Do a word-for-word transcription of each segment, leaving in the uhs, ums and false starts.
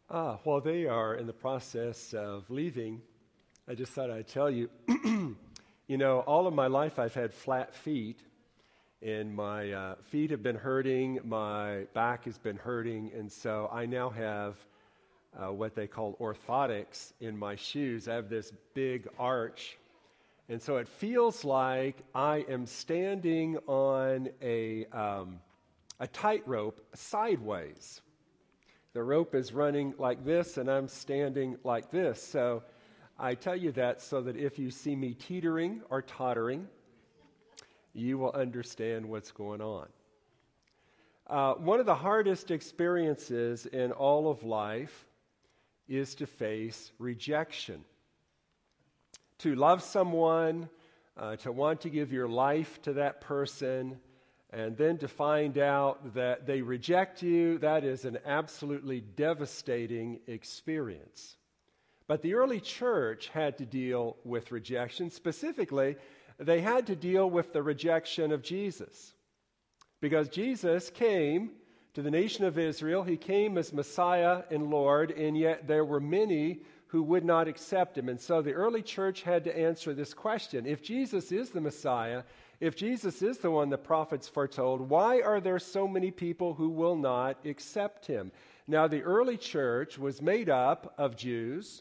Ah, while they are in the process of leaving, I just thought I'd tell you, you know, all of my life I've had flat feet, and my uh, feet have been hurting, my back has been hurting, and so I now have uh, what they call orthotics in my shoes. I have this big arch, and so it feels like I am standing on a, um, a tightrope sideways. The rope is running like this, and I'm standing like this. So I tell you that so that if you see me teetering or tottering, you will understand what's going on. Uh, one of the hardest experiences in all of life is to face rejection. To love someone, uh, to want to give your life to that person, and then to find out that they reject you, that is an absolutely devastating experience. But the early church had to deal with rejection. Specifically, they had to deal with the rejection of Jesus. Because Jesus came to the nation of Israel, he came as Messiah and Lord, and yet there were many who would not accept him. And so the early church had to answer this question. If Jesus is the Messiah, if Jesus is the one the prophets foretold, why are there so many people who will not accept him? Now, the early church was made up of Jews,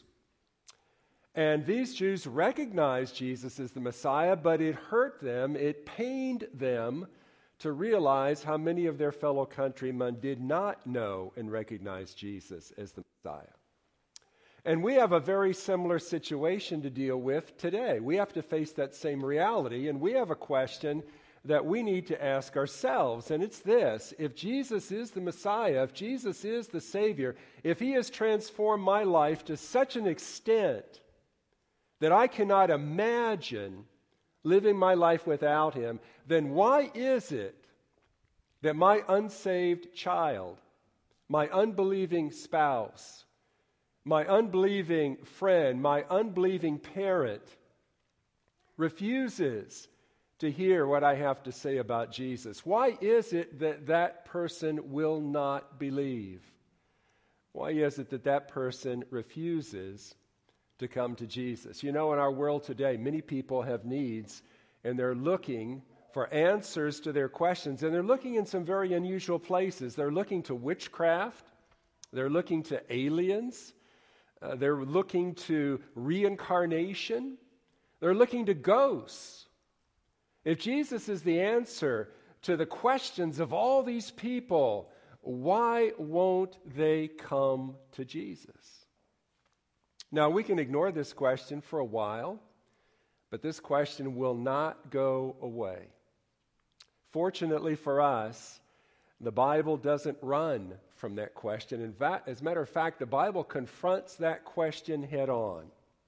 and these Jews recognized Jesus as the Messiah, but it hurt them, it pained them to realize how many of their fellow countrymen did not know and recognize Jesus as the Messiah. And we have a very similar situation to deal with today. We have to face that same reality, and we have a question that we need to ask ourselves, and it's this: if Jesus is the Messiah, if Jesus is the Savior, if he has transformed my life to such an extent that I cannot imagine living my life without him, then why is it that my unsaved child, my unbelieving spouse, my unbelieving friend, my unbelieving parent refuses to hear what I have to say about Jesus? Why is it that that person will not believe? Why is it that that person refuses to come to Jesus? You know, in our world today, many people have needs, and they're looking for answers to their questions, and they're looking in some very unusual places. They're looking to witchcraft. They're looking to aliens. Uh, they're looking to reincarnation. They're looking to ghosts. If Jesus is the answer to the questions of all these people, why won't they come to Jesus? Now, we can ignore this question for a while, but this question will not go away. Fortunately for us, the Bible doesn't run from that question. In fact, as a matter of fact, the Bible confronts that question head on.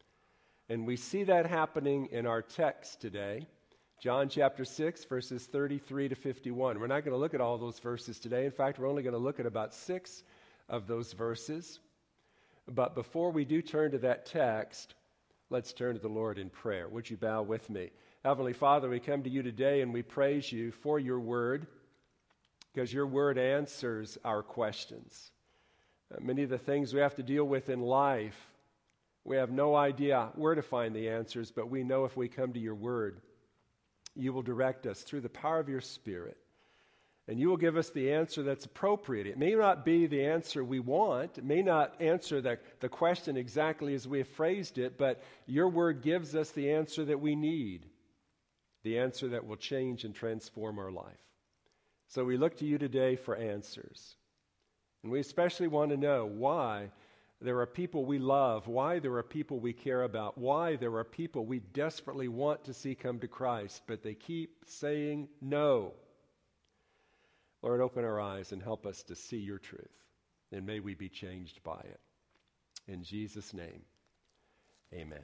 And we see that happening in our text today, John chapter six, verses thirty-three to fifty-one. We're not going to look at all those verses today. In fact, we're only going to look at about six of those verses. But before we do turn to that text, let's turn to the Lord in prayer. Would you bow with me? Heavenly Father, we come to you today and we praise you for your word, because your word answers our questions. Uh, many of the things we have to deal with in life, we have no idea where to find the answers, but we know if we come to your word, you will direct us through the power of your Spirit, and you will give us the answer that's appropriate. It may not be the answer we want. It may not answer the, the question exactly as we have phrased it, but your word gives us the answer that we need, the answer that will change and transform our life. So we look to you today for answers. And we especially want to know why there are people we love, why there are people we care about, why there are people we desperately want to see come to Christ, but they keep saying no. Lord, open our eyes and help us to see your truth, and may we be changed by it. In Jesus' name, amen.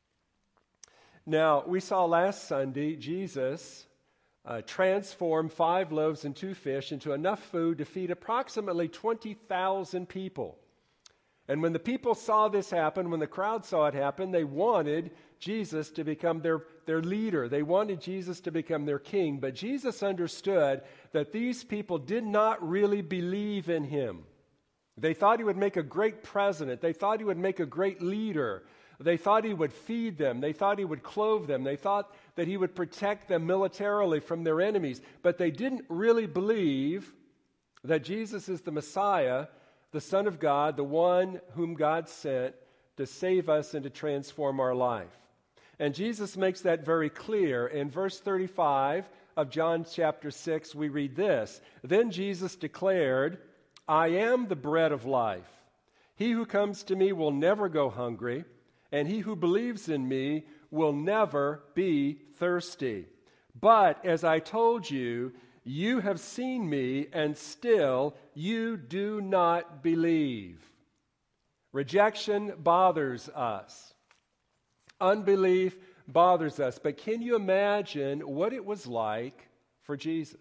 Now, we saw last Sunday Jesus Uh, transform five loaves and two fish into enough food to feed approximately twenty thousand people. And when the people saw this happen, when the crowd saw it happen, they wanted Jesus to become their, their leader. They wanted Jesus to become their king. But Jesus understood that these people did not really believe in him. They thought he would make a great president. They thought he would make a great leader. They thought he would feed them. They thought he would clothe them. They thought that he would protect them militarily from their enemies. But they didn't really believe that Jesus is the Messiah, the Son of God, the one whom God sent to save us and to transform our life. And Jesus makes that very clear. In verse thirty-five of John chapter six, we read this. Then Jesus declared, I am the bread of life. He who comes to me will never go hungry, and he who believes in me will never be thirsty. But as I told you, you have seen me, and still you do not believe. Rejection bothers us. Unbelief bothers us. But can you imagine what it was like for Jesus?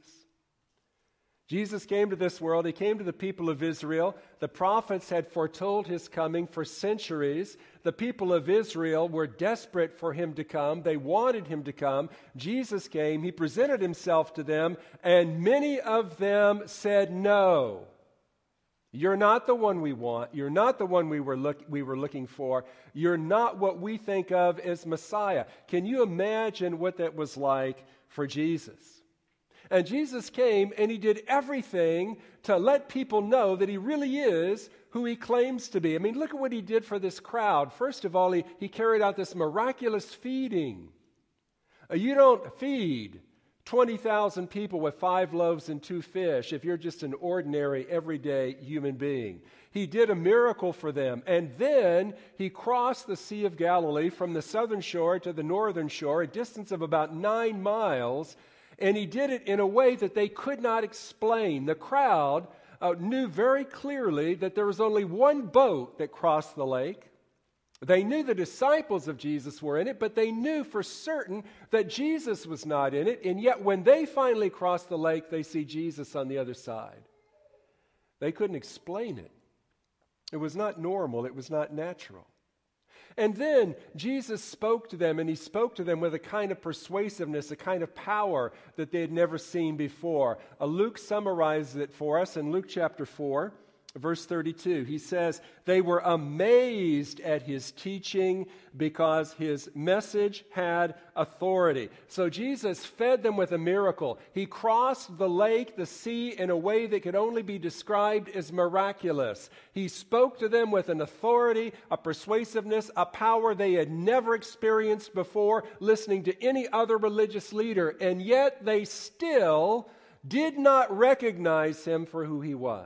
Jesus came to this world. He came to the people of Israel. The prophets had foretold his coming for centuries. The people of Israel were desperate for him to come. They wanted him to come. Jesus came. He presented himself to them, and many of them said no. You're not the one we want. You're not the one we were look, we were looking for. You're not what we think of as Messiah. Can you imagine what that was like for Jesus? And Jesus came and he did everything to let people know that he really is who he claims to be. I mean, look at what he did for this crowd. First of all, he, he carried out this miraculous feeding. Uh, you don't feed twenty thousand people with five loaves and two fish if you're just an ordinary, everyday human being. He did a miracle for them. And then he crossed the Sea of Galilee from the southern shore to the northern shore, a distance of about nine miles. And he did it in a way that they could not explain. The crowd uh, knew very clearly that there was only one boat that crossed the lake. They knew the disciples of Jesus were in it, but they knew for certain that Jesus was not in it. And yet when they finally cross the lake, they see Jesus on the other side. They couldn't explain it. It was not normal. It was not natural. And then Jesus spoke to them, and he spoke to them with a kind of persuasiveness, a kind of power that they had never seen before. Uh, Luke summarizes it for us in Luke chapter four, verse thirty-two. He says, they were amazed at his teaching because his message had authority. So Jesus fed them with a miracle. He crossed the lake, the sea, in a way that could only be described as miraculous. He spoke to them with an authority, a persuasiveness, a power they had never experienced before, listening to any other religious leader. And yet they still did not recognize him for who he was.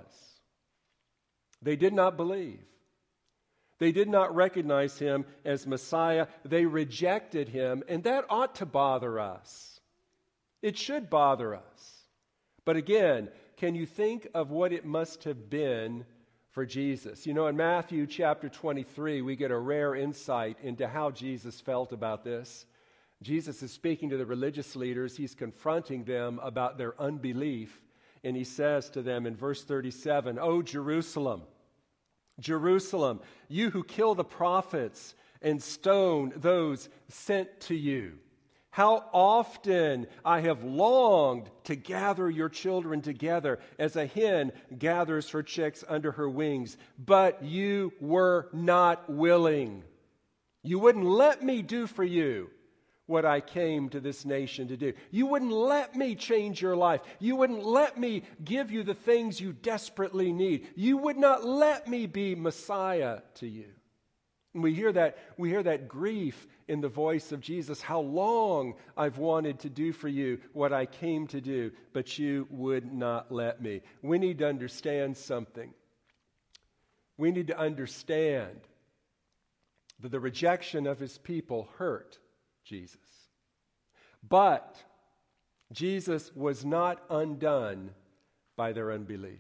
They did not believe. They did not recognize him as Messiah. They rejected him, and that ought to bother us. It should bother us. But again, can you think of what it must have been for Jesus? You know, in Matthew chapter twenty-three, we get a rare insight into how Jesus felt about this. Jesus is speaking to the religious leaders. He's confronting them about their unbelief. And he says to them in verse thirty-seven, "O Jerusalem, Jerusalem, you who kill the prophets and stone those sent to you. How often I have longed to gather your children together as a hen gathers her chicks under her wings, but you were not willing. You wouldn't let me do for you what I came to this nation to do. You wouldn't let me change your life. You wouldn't let me give you the things you desperately need. You would not let me be Messiah to you." And we hear that, we hear that grief in the voice of Jesus. How long I've wanted to do for you what I came to do, but you would not let me. We need to understand something. We need to understand that the rejection of his people hurt Jesus. But Jesus was not undone by their unbelief.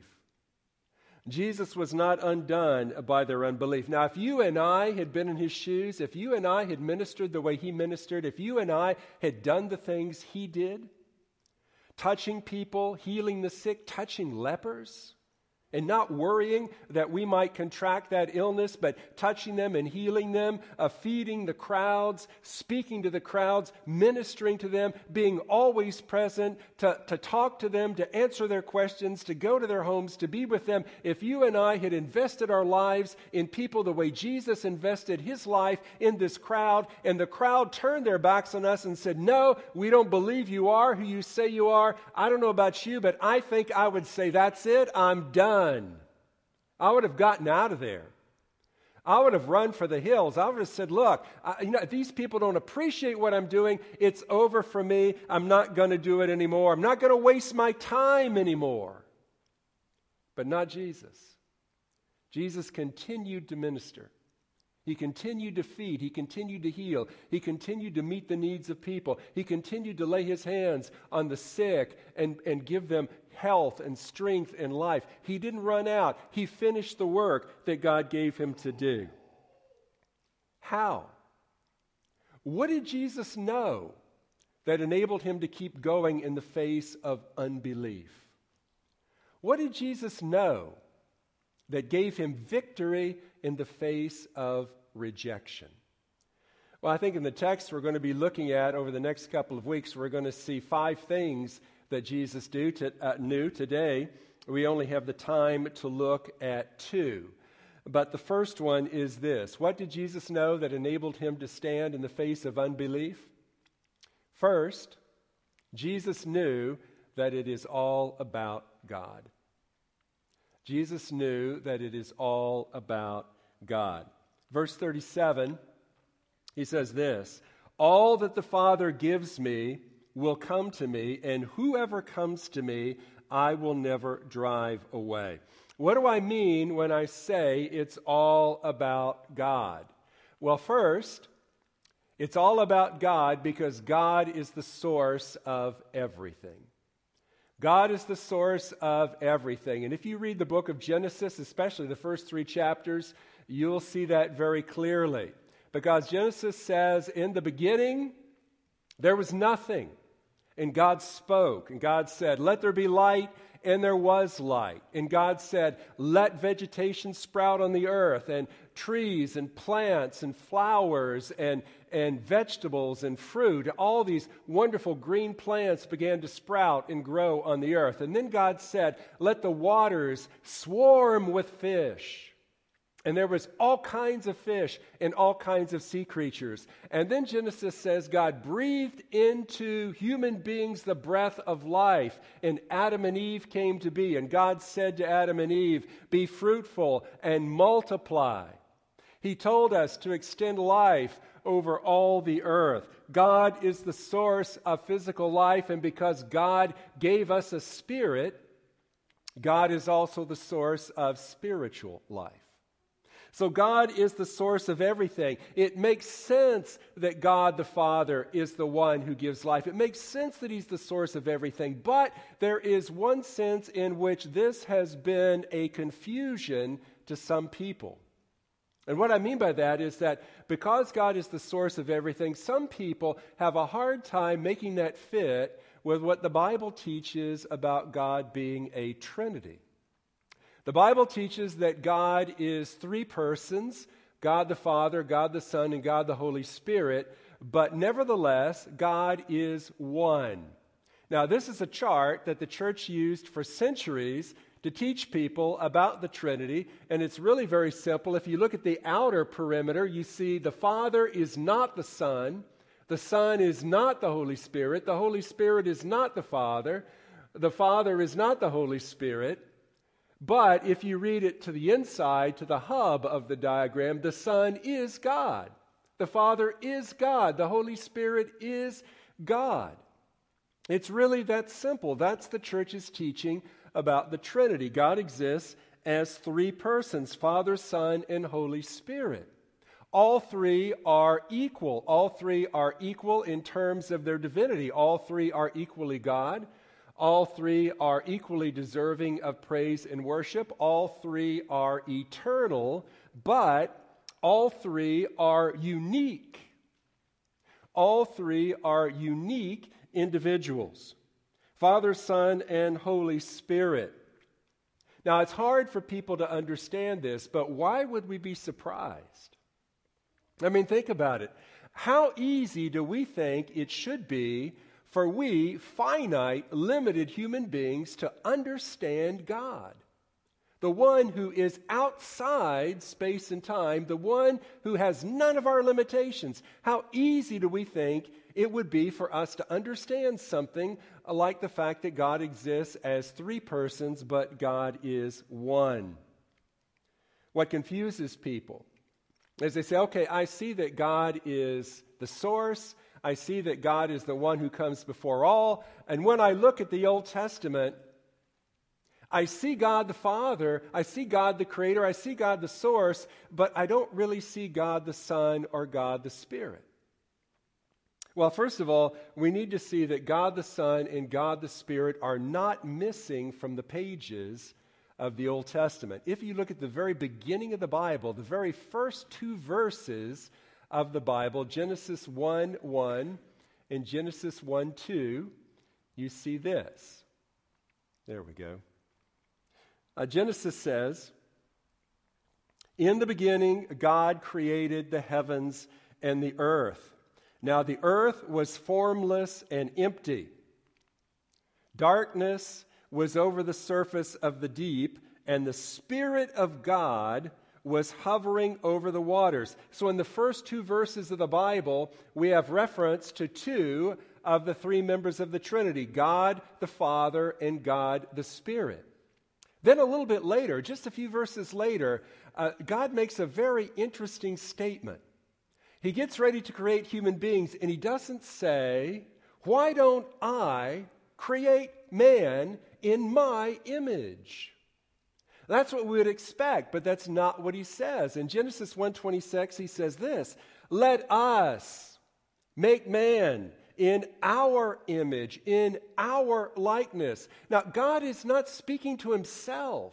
Jesus was not undone by their unbelief. Now, if you and I had been in his shoes, if you and I had ministered the way he ministered, if you and I had done the things he did, touching people, healing the sick, touching lepers, and not worrying that we might contract that illness, but touching them and healing them, uh, feeding the crowds, speaking to the crowds, ministering to them, being always present, to, to talk to them, to answer their questions, to go to their homes, to be with them. If you and I had invested our lives in people the way Jesus invested his life in this crowd, and the crowd turned their backs on us and said, no, we don't believe you are who you say you are. I don't know about you, but I think I would say, that's it, I'm done. I would have gotten out of there. I would have run for the hills. I would have said, look, I, you know, these people don't appreciate what I'm doing. It's over for me. I'm not going to do it anymore. I'm not going to waste my time anymore. But not Jesus. Jesus continued to minister. He continued to feed. He continued to heal. He continued to meet the needs of people. He continued to lay his hands on the sick and, and give them health and strength and life. He didn't run out. He finished the work that God gave him to do. How? What did Jesus know that enabled him to keep going in the face of unbelief? What did Jesus know that gave him victory in the face of rejection? Well, I think in the text we're going to be looking at over the next couple of weeks, we're going to see five things that Jesus do to, uh, knew. Today, we only have the time to look at two. But the first one is this. What did Jesus know that enabled him to stand in the face of unbelief? First, Jesus knew that it is all about God. Jesus knew that it is all about God. Verse thirty-seven, he says this, all that the Father gives me will come to me, and whoever comes to me, I will never drive away. What do I mean when I say it's all about God? Well, first, it's all about God because God is the source of everything. God is the source of everything. And if you read the book of Genesis, especially the first three chapters, you'll see that very clearly. Because Genesis says, in the beginning, there was nothing. And God spoke, and God said, let there be light, and there was light. And God said, let vegetation sprout on the earth, and trees and plants and flowers and, and vegetables and fruit. All these wonderful green plants began to sprout and grow on the earth. And then God said, let the waters swarm with fish. And there was all kinds of fish and all kinds of sea creatures. And then Genesis says God breathed into human beings the breath of life. And Adam and Eve came to be. And God said to Adam and Eve, be fruitful and multiply. He told us to extend life over all the earth. God is the source of physical life. And because God gave us a spirit, God is also the source of spiritual life. So God is the source of everything. It makes sense that God the Father is the one who gives life. It makes sense that he's the source of everything. But there is one sense in which this has been a confusion to some people. And what I mean by that is that because God is the source of everything, some people have a hard time making that fit with what the Bible teaches about God being a Trinity. The Bible teaches that God is three persons, God the Father, God the Son, and God the Holy Spirit, but nevertheless, God is one. Now, this is a chart that the church used for centuries to teach people about the Trinity, and it's really very simple. If you look at the outer perimeter, you see the Father is not the Son, the Son is not the Holy Spirit, the Holy Spirit is not the Father, the Father is not the Holy Spirit. But if you read it to the inside, to the hub of the diagram, the Son is God. The Father is God. The Holy Spirit is God. It's really that simple. That's the church's teaching about the Trinity. God exists as three persons, Father, Son, and Holy Spirit. All three are equal. All three are equal in terms of their divinity. All three are equally God. All three are equally deserving of praise and worship. All three are eternal, but all three are unique. All three are unique individuals. Father, Son, and Holy Spirit. Now, it's hard for people to understand this, but why would we be surprised? I mean, think about it. How easy do we think it should be for we, finite, limited human beings, to understand God? The one who is outside space and time, the one who has none of our limitations. How easy do we think it would be for us to understand something like the fact that God exists as three persons, but God is one? What confuses people is they say, okay, I see that God is the source. I see that God is the one who comes before all. And when I look at the Old Testament, I see God the Father, I see God the Creator, I see God the source, but I don't really see God the Son or God the Spirit. Well, first of all, we need to see that God the Son and God the Spirit are not missing from the pages of the Old Testament. If you look at the very beginning of the Bible, the very first two verses of the Bible, Genesis one one and Genesis one two, you see this. There we go. Uh, Genesis says, "In the beginning, God created the heavens and the earth. Now the earth was formless and empty. Darkness was over the surface of the deep, and the Spirit of God was hovering over the waters." So in the first two verses of the Bible, we have reference to two of the three members of the Trinity, God the Father and God the Spirit. Then a little bit later, just a few verses later, uh, God makes a very interesting statement. He gets ready to create human beings, and he doesn't say, "Why don't I create man in my image?" That's what we would expect, but that's not what he says. In Genesis one twenty-six, he says this, "Let us make man in our image, in our likeness." Now, God is not speaking to himself.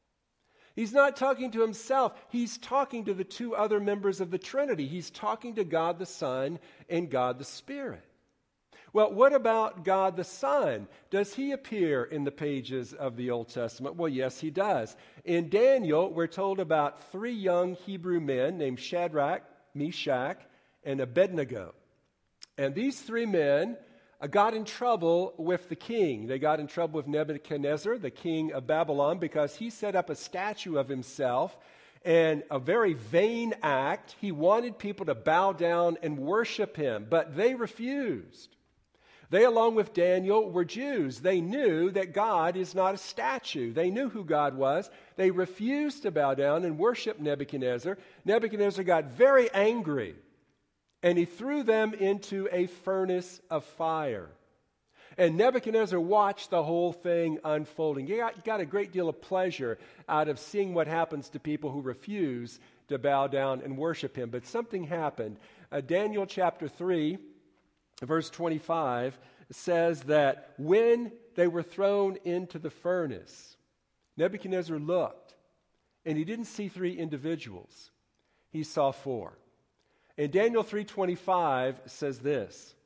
He's not talking to himself. He's talking to the two other members of the Trinity. He's talking to God the Son and God the Spirit. Well, what about God the Son? Does he appear in the pages of the Old Testament? Well, yes, he does. In Daniel, we're told about three young Hebrew men named Shadrach, Meshach, and Abednego. And these three men uh, got in trouble with the king. They got in trouble with Nebuchadnezzar, the king of Babylon, because he set up a statue of himself, and a very vain act. He wanted people to bow down and worship him, but they refused. They, along with Daniel, were Jews. They knew that God is not a statue. They knew who God was. They refused to bow down and worship Nebuchadnezzar. Nebuchadnezzar got very angry, and he threw them into a furnace of fire. And Nebuchadnezzar watched the whole thing unfolding. He got, got a great deal of pleasure out of seeing what happens to people who refuse to bow down and worship him. But something happened. Uh, Daniel chapter three, verse twenty-five, says that when they were thrown into the furnace, Nebuchadnezzar looked, and he didn't see three individuals. He saw four. And Daniel three twenty-five says this,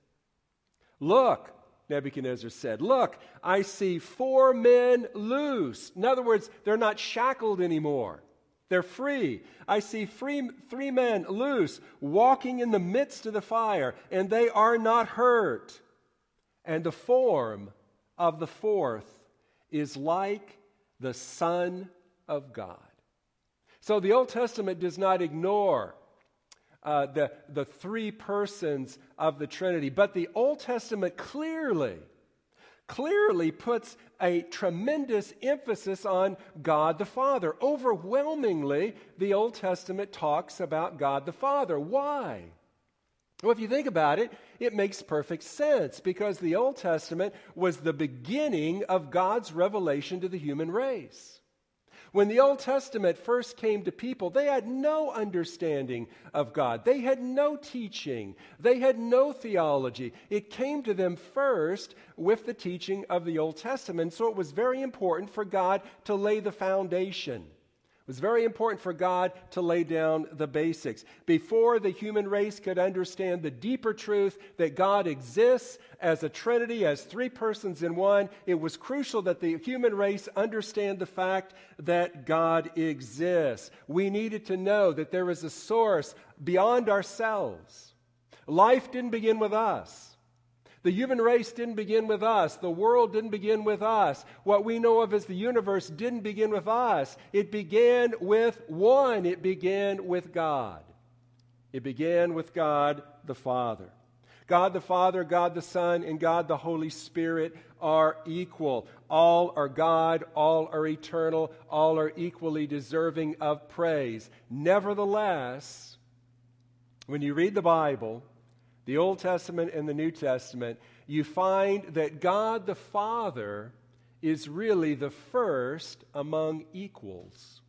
"Look," Nebuchadnezzar said, "look, I see four men loose." In other words, they're not shackled anymore. They're free. "I see three, three men loose, walking in the midst of the fire, and they are not hurt. And the form of the fourth is like the Son of God." So the Old Testament does not ignore Uh, the, the three persons of the Trinity. But the Old Testament clearly, clearly puts a tremendous emphasis on God the Father. Overwhelmingly, the Old Testament talks about God the Father. Why? Well, if you think about it, it makes perfect sense, because the Old Testament was the beginning of God's revelation to the human race. When the Old Testament first came to people, they had no understanding of God. They had no teaching. They had no theology. It came to them first with the teaching of the Old Testament. So it was very important for God to lay the foundation. It was very important for God to lay down the basics. Before the human race could understand the deeper truth that God exists as a Trinity, as three persons in one, it was crucial that the human race understand the fact that God exists. We needed to know that there is a source beyond ourselves. Life didn't begin with us. The human race didn't begin with us. The world didn't begin with us. What we know of as the universe didn't begin with us. It began with one. It began with God. It began with God the Father. God the Father, God the Son, and God the Holy Spirit are equal. All are God, all are eternal, all are equally deserving of praise. Nevertheless, when you read the Bible, the Old Testament and the New Testament, you find that God the Father is really the first among equals.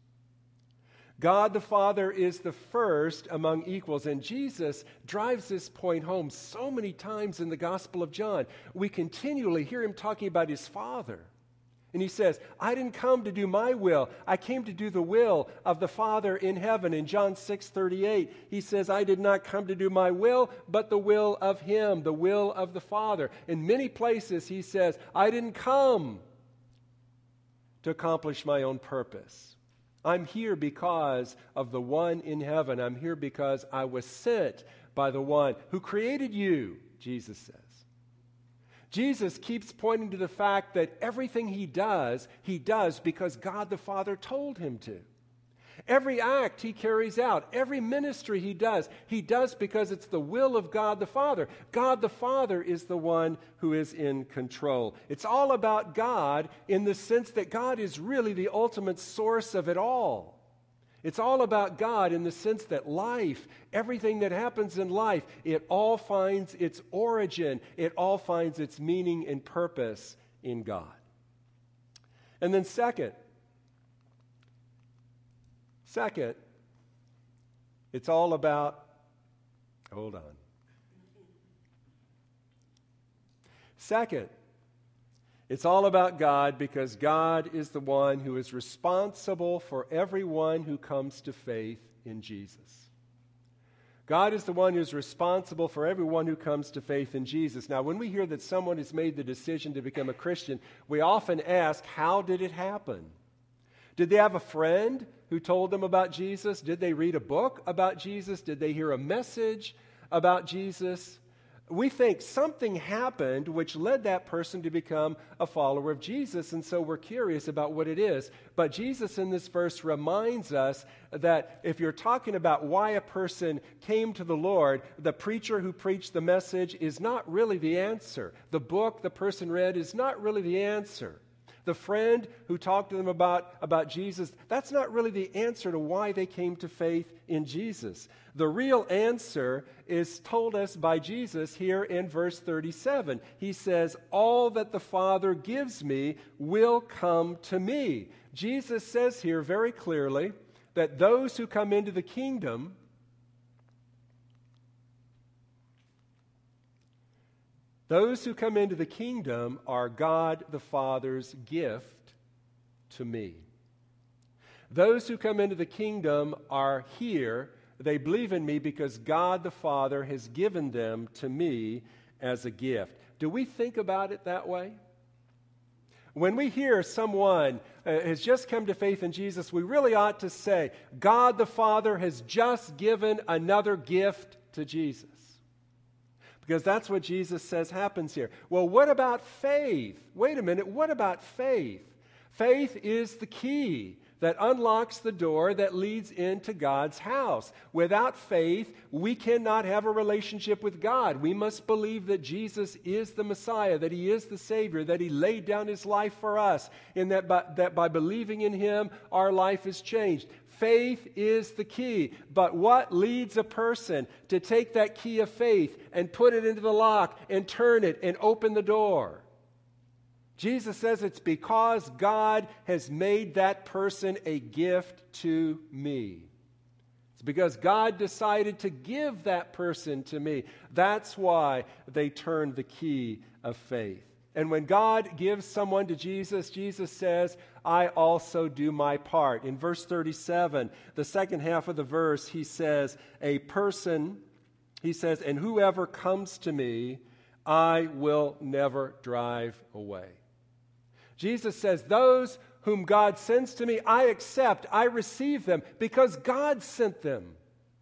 God the Father is the first among equals, and Jesus drives this point home so many times in the Gospel of John. We continually hear him talking about his Father. And he says, I didn't come to do my will. I came to do the will of the Father in heaven. In John six thirty-eight, he says, I did not come to do my will, but the will of him, the will of the Father. In many places, he says, I didn't come to accomplish my own purpose. I'm here because of the one in heaven. I'm here because I was sent by the one who created you, Jesus says. Jesus keeps pointing to the fact that everything he does, he does because God the Father told him to. Every act he carries out, every ministry he does, he does because it's the will of God the Father. God the Father is the one who is in control. It's all about God in the sense that God is really the ultimate source of it all. It's all about God in the sense that life, everything that happens in life, it all finds its origin, it all finds its meaning and purpose in God. And then second, second, it's all about, hold on. Second, it's all about God because God is the one who is responsible for everyone who comes to faith in Jesus. God is the one who's responsible for everyone who comes to faith in Jesus. Now, when we hear that someone has made the decision to become a Christian, we often ask, how did it happen? Did they have a friend who told them about Jesus? Did they read a book about Jesus? Did they hear a message about Jesus? We think something happened which led that person to become a follower of Jesus, and so we're curious about what it is. But Jesus in this verse reminds us that if you're talking about why a person came to the Lord, the preacher who preached the message is not really the answer. The book the person read is not really the answer. The friend who talked to them about, about Jesus, that's not really the answer to why they came to faith in Jesus. The real answer is told us by Jesus here in verse thirty-seven. He says, all that the Father gives me will come to me. Jesus says here very clearly that those who come into the kingdom, those who come into the kingdom are God the Father's gift to me. Those who come into the kingdom are here. They believe in me because God the Father has given them to me as a gift. Do we think about it that way? When we hear someone uh, has just come to faith in Jesus, we really ought to say, God the Father has just given another gift to Jesus. Because that's what Jesus says happens here. Well, what about faith? Wait a minute, what about faith? Faith is the key that unlocks the door that leads into God's house. Without faith, we cannot have a relationship with God. We must believe that Jesus is the Messiah, that He is the Savior, that He laid down His life for us, and that by, that by believing in Him, our life is changed. Faith is the key. But what leads a person to take that key of faith and put it into the lock and turn it and open the door? Jesus says it's because God has made that person a gift to me. It's because God decided to give that person to me. That's why they turned the key of faith. And when God gives someone to Jesus, Jesus says, I also do my part. In verse thirty-seven, the second half of the verse, he says, a person, he says, and whoever comes to me, I will never drive away. Jesus says, those whom God sends to me, I accept, I receive them because God sent them.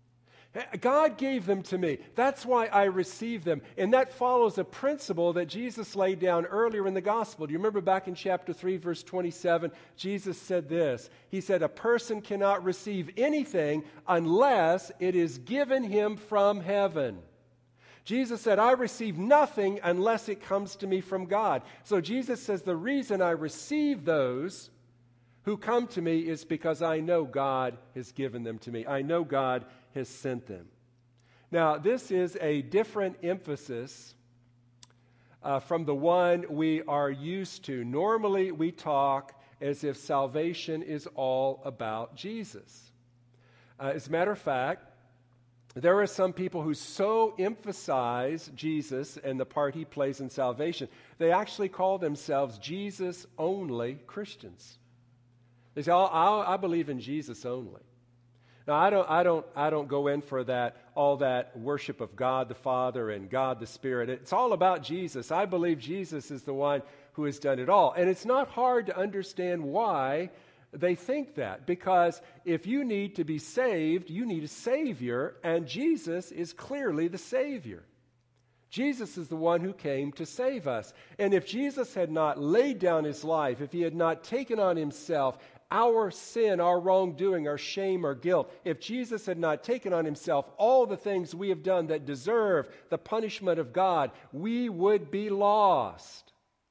God gave them to me. That's why I receive them. And that follows a principle that Jesus laid down earlier in the gospel. Do you remember back in chapter three, verse twenty-seven? Jesus said this. He said, a person cannot receive anything unless it is given him from heaven. Jesus said, I receive nothing unless it comes to me from God. So Jesus says, the reason I receive those who come to me is because I know God has given them to me. I know God has sent them. Now, this is a different emphasis uh, from the one we are used to. Normally, we talk as if salvation is all about Jesus. Uh, as a matter of fact, there are some people who so emphasize Jesus and the part he plays in salvation, they actually call themselves Jesus-only Christians. They say, oh, I, I believe in Jesus only. Now, I don't, I don't, I don't go in for that, all that worship of God the Father and God the Spirit. It's all about Jesus. I believe Jesus is the one who has done it all. And it's not hard to understand why they think that, because if you need to be saved, you need a Savior, and Jesus is clearly the Savior. Jesus is the one who came to save us. And if Jesus had not laid down his life, if he had not taken on himself our sin, our wrongdoing, our shame, our guilt, if Jesus had not taken on himself all the things we have done that deserve the punishment of God, we would be lost.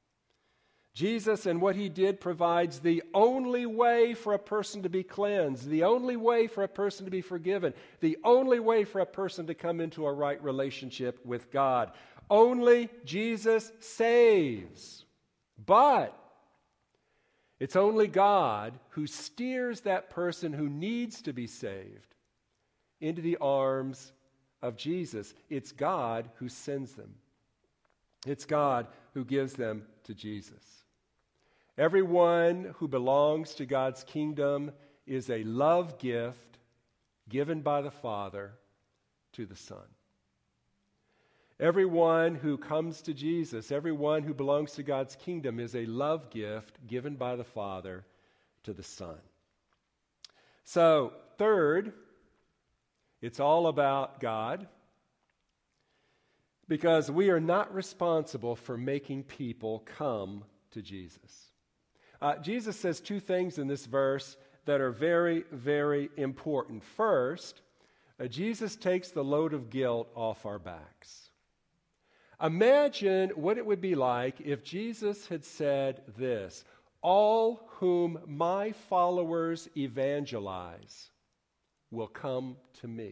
Jesus and what he did provides the only way for a person to be cleansed, the only way for a person to be forgiven, the only way for a person to come into a right relationship with God. Only Jesus saves. But it's only God who steers that person who needs to be saved into the arms of Jesus. It's God who sends them. It's God who gives them to Jesus. Everyone who belongs to God's kingdom is a love gift given by the Father to the Son. Everyone who comes to Jesus, everyone who belongs to God's kingdom is a love gift given by the Father to the Son. So, third, it's all about God, because we are not responsible for making people come to Jesus. Uh, Jesus says two things in this verse that are very, very important. First, uh, Jesus takes the load of guilt off our backs. Imagine what it would be like if Jesus had said this: all whom my followers evangelize will come to me.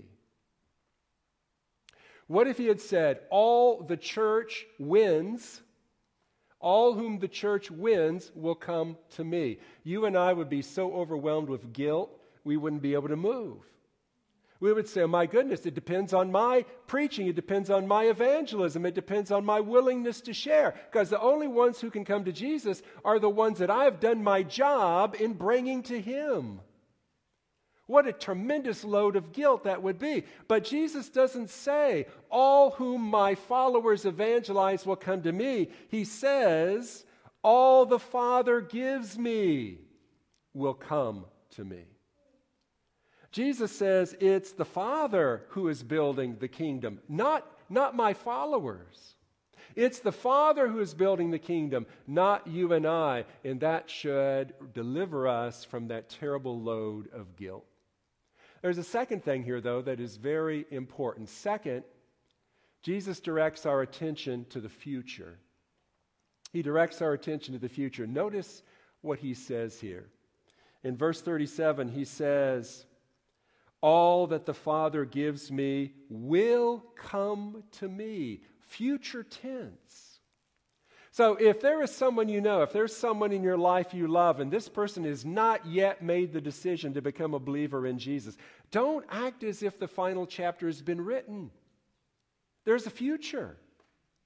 What if he had said, all the church wins, all whom the church wins will come to me? You and I would be so overwhelmed with guilt, we wouldn't be able to move. We would say, oh my goodness, it depends on my preaching, it depends on my evangelism, it depends on my willingness to share. Because the only ones who can come to Jesus are the ones that I have done my job in bringing to him. What a tremendous load of guilt that would be. But Jesus doesn't say, all whom my followers evangelize will come to me. He says, all the Father gives me will come to me. Jesus says it's the Father who is building the kingdom, not, not my followers. It's the Father who is building the kingdom, not you and I, and that should deliver us from that terrible load of guilt. There's a second thing here, though, that is very important. Second, Jesus directs our attention to the future. He directs our attention to the future. Notice what he says here. In verse thirty-seven, he says, all that the Father gives me will come to me. Future tense. So if there is someone you know, if there's someone in your life you love, and this person has not yet made the decision to become a believer in Jesus, don't act as if the final chapter has been written. There's a future.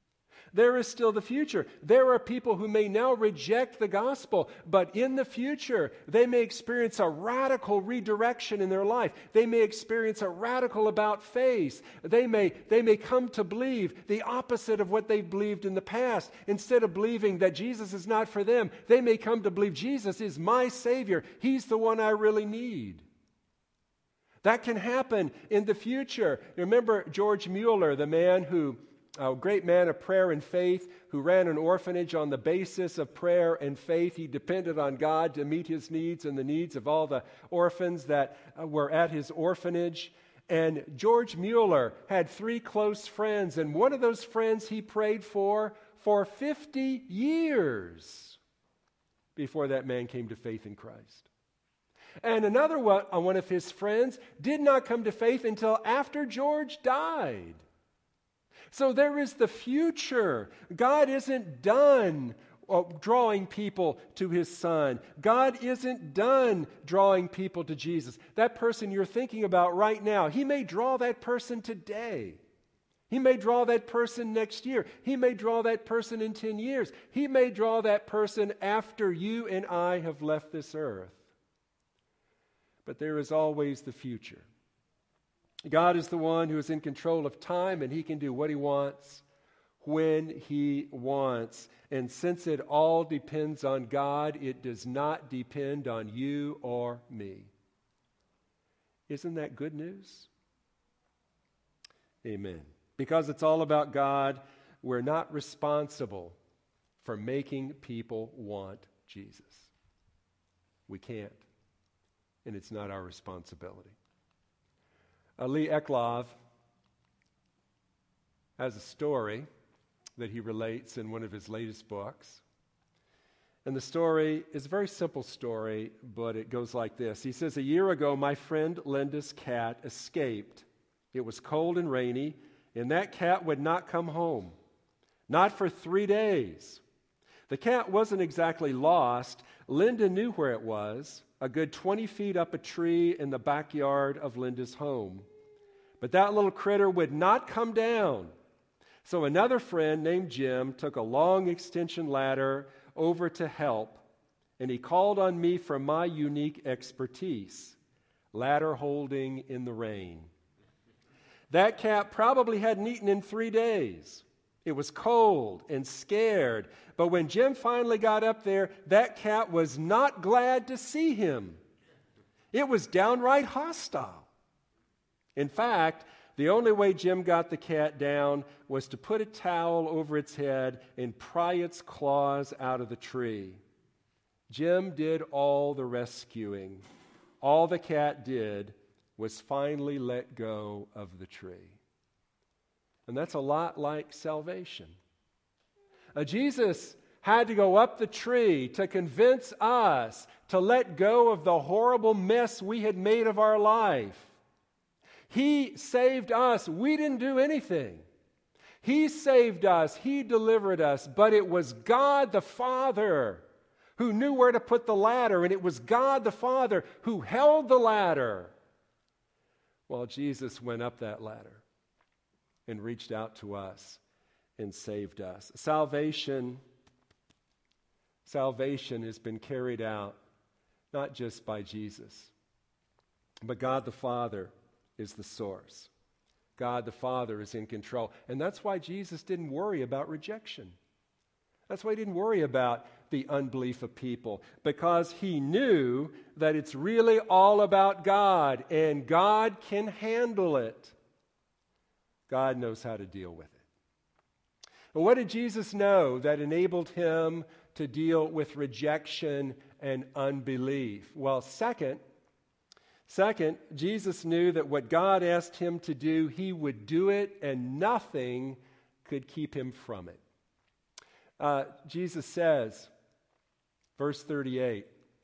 There is still the future. There are people who may now reject the gospel, but in the future, they may experience a radical redirection in their life. They may experience a radical about face. They may, they may come to believe the opposite of what they've believed in the past. Instead of believing that Jesus is not for them, they may come to believe Jesus is my Savior. He's the one I really need. That can happen in the future. Remember George Mueller, the man who a great man of prayer and faith who ran an orphanage on the basis of prayer and faith. He depended on God to meet his needs and the needs of all the orphans that were at his orphanage. And George Mueller had three close friends, and one of those friends he prayed for for fifty years before that man came to faith in Christ. And another one, one of his friends did not come to faith until after George died. So there is the future. God isn't done drawing people to his Son. God isn't done drawing people to Jesus. That person you're thinking about right now, he may draw that person today. He may draw that person next year. He may draw that person in ten years. He may draw that person after you and I have left this earth. But there is always the future. God is the one who is in control of time, and he can do what he wants when he wants. And since it all depends on God, it does not depend on you or me. Isn't that good news? Amen. Because it's all about God, we're not responsible for making people want Jesus. We can't. And it's not our responsibility. Uh, Lee Eclov has a story that he relates in one of his latest books. And the story is a very simple story, but it goes like this. He says, a year ago, my friend Linda's cat escaped. It was cold and rainy, and that cat would not come home. Not for three days. The cat wasn't exactly lost. Linda knew where it was, a good twenty feet up a tree in the backyard of Linda's home. But that little critter would not come down. So another friend named Jim took a long extension ladder over to help, and he called on me for my unique expertise, ladder holding in the rain. That cat probably hadn't eaten in three days. It was cold and scared. But when Jim finally got up there, that cat was not glad to see him. It was downright hostile. In fact, the only way Jim got the cat down was to put a towel over its head and pry its claws out of the tree. Jim did all the rescuing. All the cat did was finally let go of the tree. And that's a lot like salvation. Uh, Jesus had to go up the tree to convince us to let go of the horrible mess we had made of our life. He saved us. We didn't do anything. He saved us. He delivered us. But it was God the Father who knew where to put the ladder, and it was God the Father who held the ladder while Jesus went up that ladder and reached out to us and saved us. Salvation, salvation has been carried out not just by Jesus, but God the Father is the source. God the Father is in control. And that's why Jesus didn't worry about rejection. That's why he didn't worry about the unbelief of people, because he knew that it's really all about God, and God can handle it. God knows how to deal with it. But what did Jesus know that enabled him to deal with rejection and unbelief? Well, second, second, Jesus knew that what God asked him to do, he would do it, and nothing could keep him from it. Uh, Jesus says, verse thirty-eight,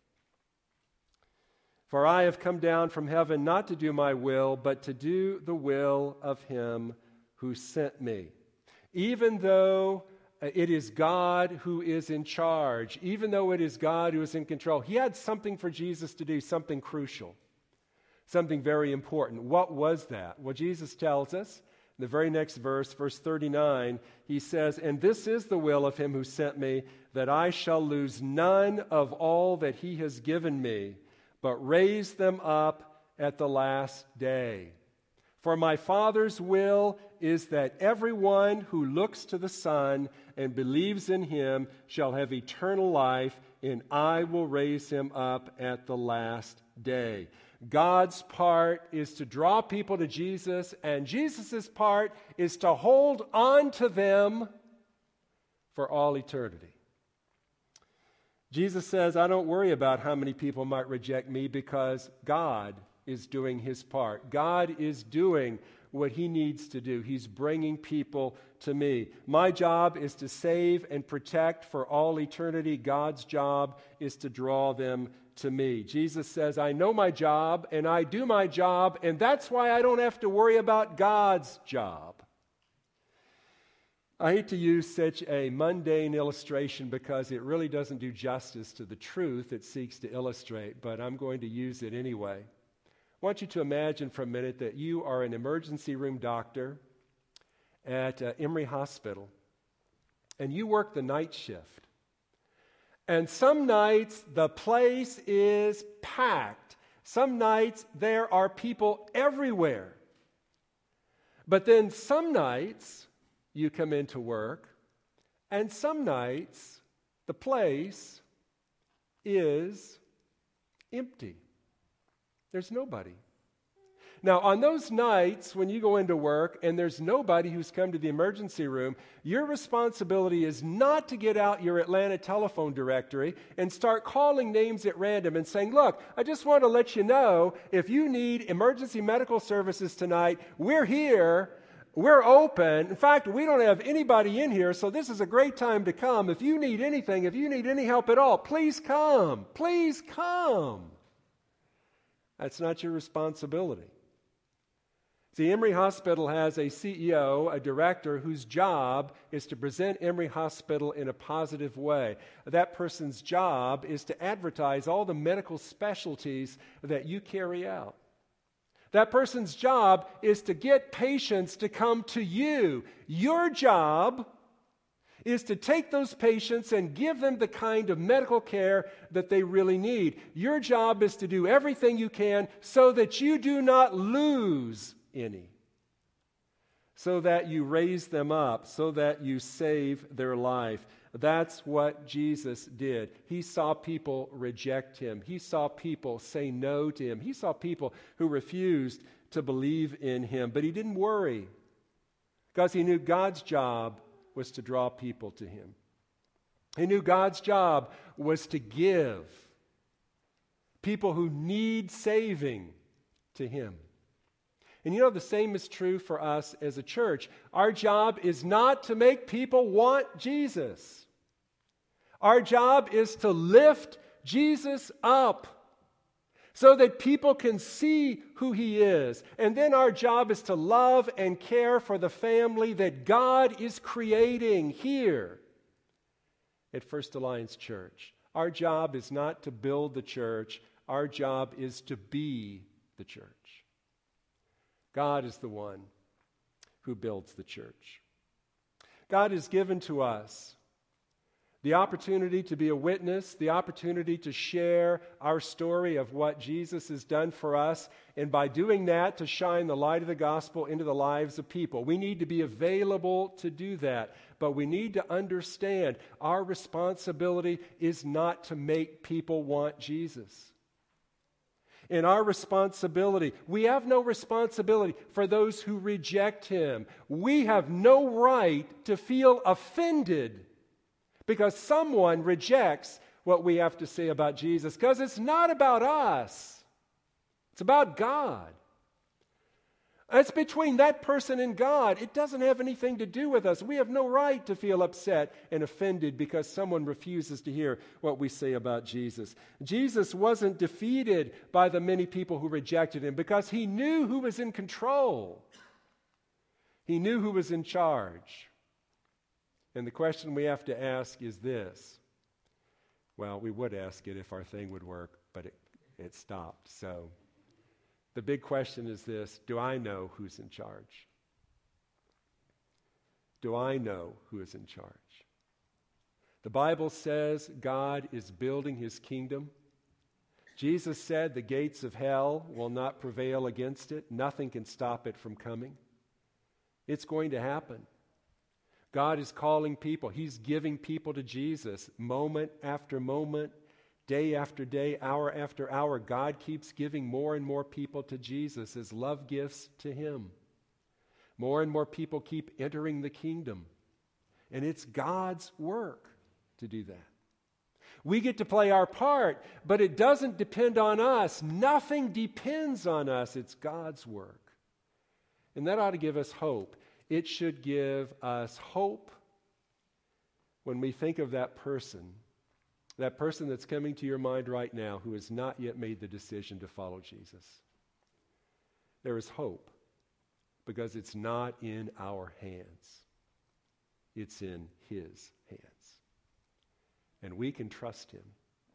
"For I have come down from heaven not to do my will, but to do the will of him who sent me." Even though it is God who is in charge, even though it is God who is in control, he had something for Jesus to do, something crucial, something very important. What was that? Well, Jesus tells us The very next verse, verse thirty-nine, he says, "And this is the will of him who sent me, that I shall lose none of all that he has given me, but raise them up at the last day. For my Father's will is that everyone who looks to the Son and believes in him shall have eternal life, and I will raise him up at the last day." God's part is to draw people to Jesus, and Jesus' part is to hold on to them for all eternity. Jesus says, I don't worry about how many people might reject me, because God is doing his part. God is doing what he needs to do. He's bringing people to me. My job is to save and protect for all eternity. God's job is to draw them to me. Jesus says, I know my job and I do my job, and that's why I don't have to worry about God's job. I hate to use such a mundane illustration because it really doesn't do justice to the truth it seeks to illustrate, but I'm going to use it anyway. I want you to imagine for a minute that you are an emergency room doctor at uh, Emory Hospital, and you work the night shift. And some nights the place is packed. Some nights there are people everywhere. But then some nights you come into work, and some nights the place is empty. There's nobody. Now, on those nights when you go into work and there's nobody who's come to the emergency room, your responsibility is not to get out your Atlanta telephone directory and start calling names at random and saying, look, I just want to let you know, if you need emergency medical services tonight, we're here, we're open. In fact, we don't have anybody in here, so this is a great time to come. If you need anything, if you need any help at all, please come. Please come. That's not your responsibility. See, Emory Hospital has a C E O, a director, whose job is to present Emory Hospital in a positive way. That person's job is to advertise all the medical specialties that you carry out. That person's job is to get patients to come to you. Your job is to take those patients and give them the kind of medical care that they really need. Your job is to do everything you can so that you do not lose any, so that you raise them up, so that you save their life. That's what Jesus did. He saw people reject him. He saw people say no to him. He saw people who refused to believe in him. But he didn't worry, because he knew God's job was to draw people to him. He knew God's job was to give people who need saving to him. And you know, the same is true for us as a church. Our job is not to make people want Jesus. Our job is to lift Jesus up so that people can see who he is. And then our job is to love and care for the family that God is creating here at First Alliance Church. Our job is not to build the church. Our job is to be the church. God is the one who builds the church. God has given to us the opportunity to be a witness, the opportunity to share our story of what Jesus has done for us, and by doing that, to shine the light of the gospel into the lives of people. We need to be available to do that, but we need to understand our responsibility is not to make people want Jesus. In our responsibility, we have no responsibility for those who reject him. We have no right to feel offended because someone rejects what we have to say about Jesus, because it's not about us. It's about God. It's between that person and God. It doesn't have anything to do with us. We have no right to feel upset and offended because someone refuses to hear what we say about Jesus. Jesus wasn't defeated by the many people who rejected him because he knew who was in control. He knew who was in charge. And the question we have to ask is this. Well, we would ask it if our thing would work, but it, it stopped. So the big question is this: do I know who's in charge? do I know who is in charge. The Bible says God is building his kingdom. Jesus said the gates of hell will not prevail against it. Nothing can stop it from coming. It's going to happen. God is calling people. He's giving people to Jesus moment after moment, day after day, hour after hour. God keeps giving more and more people to Jesus as love gifts to him. More and more people keep entering the kingdom. And it's God's work to do that. We get to play our part, but it doesn't depend on us. Nothing depends on us. It's God's work. And that ought to give us hope. It should give us hope when we think of that person, that person that's coming to your mind right now who has not yet made the decision to follow Jesus. There is hope because it's not in our hands. It's in his hands. And we can trust him.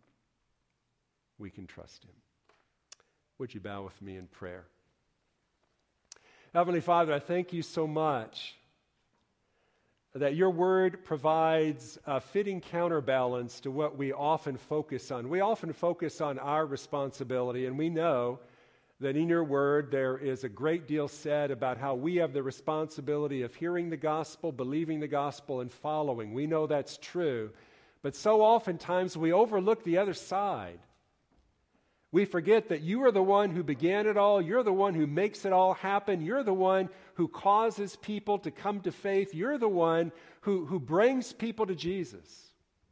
We can trust him. Would you bow with me in prayer? Heavenly Father, I thank you so much that your word provides a fitting counterbalance to what we often focus on. We often focus on our responsibility, and we know that in your word there is a great deal said about how we have the responsibility of hearing the gospel, believing the gospel, and following. We know that's true, but so oftentimes we overlook the other side. We forget that you are the one who began it all. You're the one who makes it all happen. You're the one who causes people to come to faith. You're the one who, who brings people to Jesus.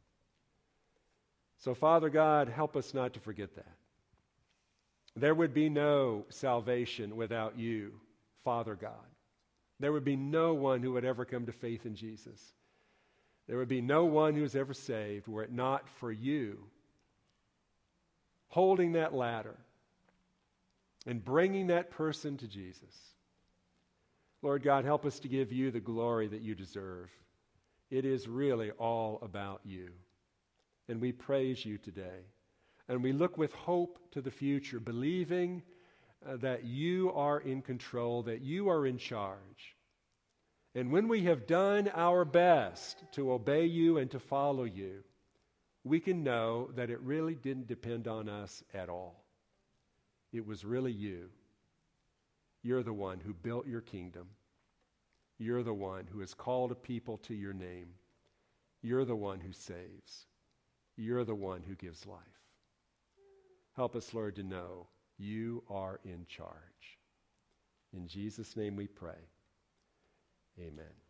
So, Father God, help us not to forget that. There would be no salvation without you, Father God. There would be no one who would ever come to faith in Jesus. There would be no one who was ever saved were it not for you holding that ladder and bringing that person to Jesus. Lord God, help us to give you the glory that you deserve. It is really all about you. And we praise you today. And we look with hope to the future, believing uh, that you are in control, that you are in charge. And when we have done our best to obey you and to follow you, we can know that it really didn't depend on us at all. It was really you. You're the one who built your kingdom. You're the one who has called a people to your name. You're the one who saves. You're the one who gives life. Help us, Lord, to know you are in charge. In Jesus' name we pray. Amen.